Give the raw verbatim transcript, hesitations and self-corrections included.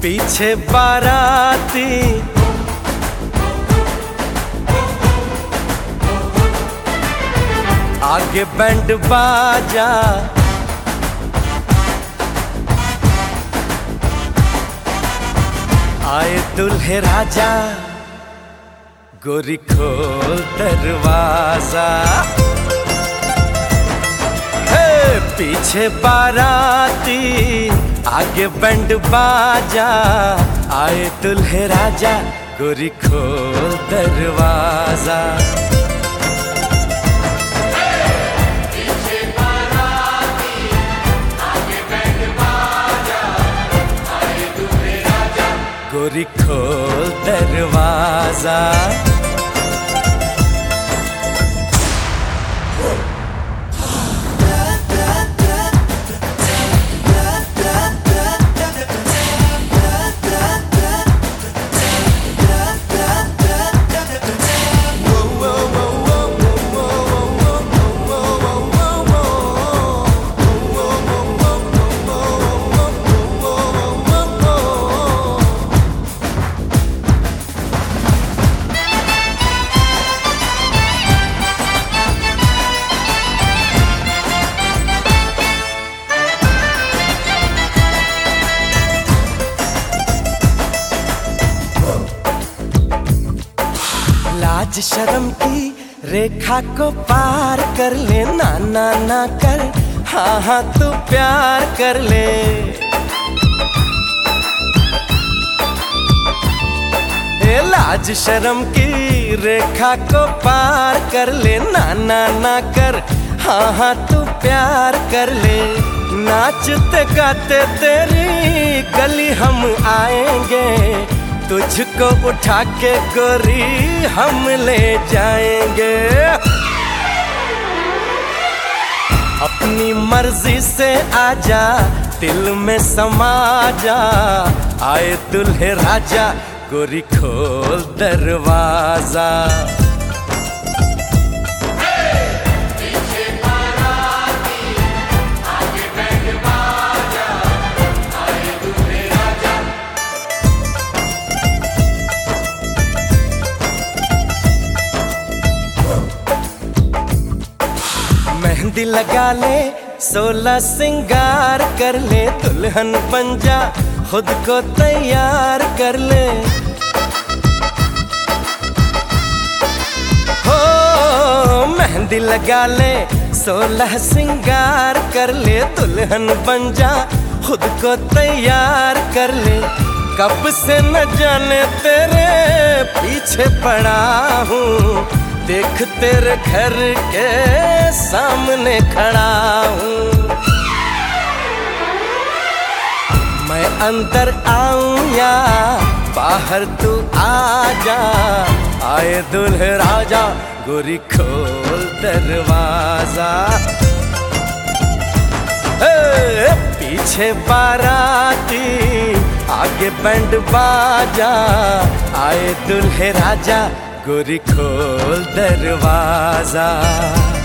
पीछे बाराती आगे बैंड बाजा, आए दुल्हे राजा, गोरी खोल दरवाजा। हे पीछे बाराती आगे बैंड बाजा, आए दुल्हे राजा, गोरी खोल दरवाजा। गोरी खोल दरवाजा। लाज शर्म की रेखा को पार कर ले, ना ना ना कर, हाँ हाँ तू प्यार कर ले। ए लाज शर्म की रेखा को पार कर ले, ना ना ना कर, हाँ हाँ तू प्यार कर ले। नाचते गाते तेरी गली हम आएंगे, तुझको उठा के गोरी हम ले जाएंगे। अपनी मर्जी से आजा, दिल में समा जा, आए दुल्हे राजा, गोरी खोल दरवाजा। मेहंदी लगा ले, सोलह सिंगार कर ले, दुल्हन बन जा, खुद को तैयार कर ले। हो मेहंदी लगा ले, सोलह सिंगार कर ले, दुल्हन बन जा, खुद को तैयार कर ले। कब से न जाने तेरे पीछे पड़ा हूँ, देख तेरे घर के सामने खड़ा हूँ। मैं अंदर आऊं या बाहर तू आ जा, आए दुल्हे राजा, गोरी खोल दरवाजा। ए, पीछे बाराती आगे बैंड बाजा, आए दुल्हे राजा, गोरी खोल दरवाजा।